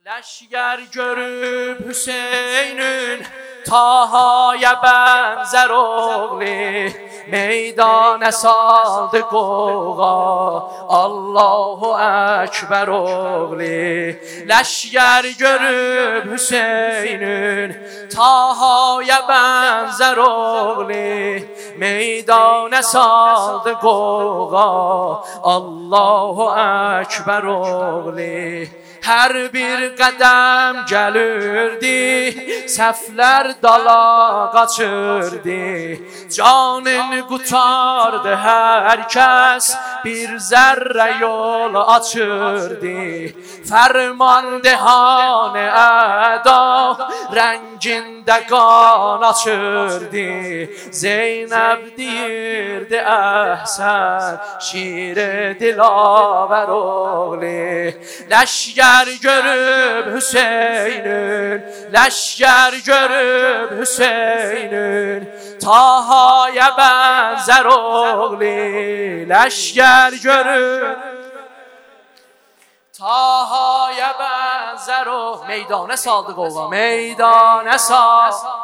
Leşger görüp Hüseyin'ün Taha'ya benzer oğlu meydana saldı qoğa Allahu Ekber oğlu. Leşger görüp Hüseyin'ün Taha'ya benzer oğlu meydana saldı qoğa Allahu Ekber oğlu. Her bir qədəm gəlirdi, səflər dala qaçırdı. Canın qutardı hər kəs, bir zərrə yol açırdı. Fərmandehan-ı əda, rəngində qan açırdı. Zeynəb deyirdi əhsən, şir-i dilavər oğlu. Leşger görüp Hüseyin'ün, leşger görüp Hüseyin'ün Taha'ya benzer oğlu. Leşger görüp Taha'ya benzer oğlu. Meydana saldı qoğa, meydana saldı.